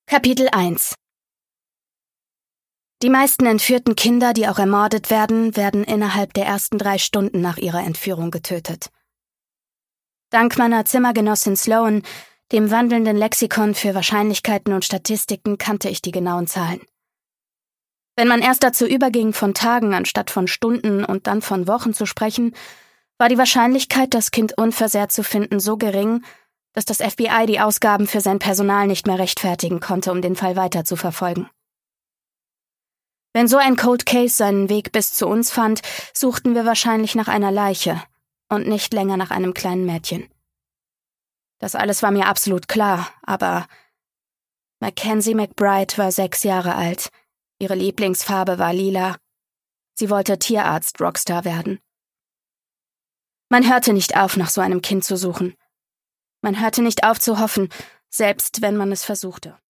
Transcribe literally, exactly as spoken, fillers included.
Kapitel eins. Die meisten entführten Kinder, die auch ermordet werden, werden innerhalb der ersten drei Stunden nach ihrer Entführung getötet. Dank meiner Zimmergenossin Sloan, dem wandelnden Lexikon für Wahrscheinlichkeiten und Statistiken, kannte ich die genauen Zahlen. Wenn man erst dazu überging, von Tagen anstatt von Stunden und dann von Wochen zu sprechen, war die Wahrscheinlichkeit, das Kind unversehrt zu finden, so gering, dass das F B I die Ausgaben für sein Personal nicht mehr rechtfertigen konnte, um den Fall weiter zu verfolgen. Wenn so ein Cold Case seinen Weg bis zu uns fand, suchten wir wahrscheinlich nach einer Leiche und nicht länger nach einem kleinen Mädchen. Das alles war mir absolut klar, aber Mackenzie McBride war sechs Jahre alt. Ihre Lieblingsfarbe war lila. Sie wollte Tierarzt-Rockstar werden. Man hörte nicht auf, nach so einem Kind zu suchen. Man hörte nicht auf zu hoffen, selbst wenn man es versuchte.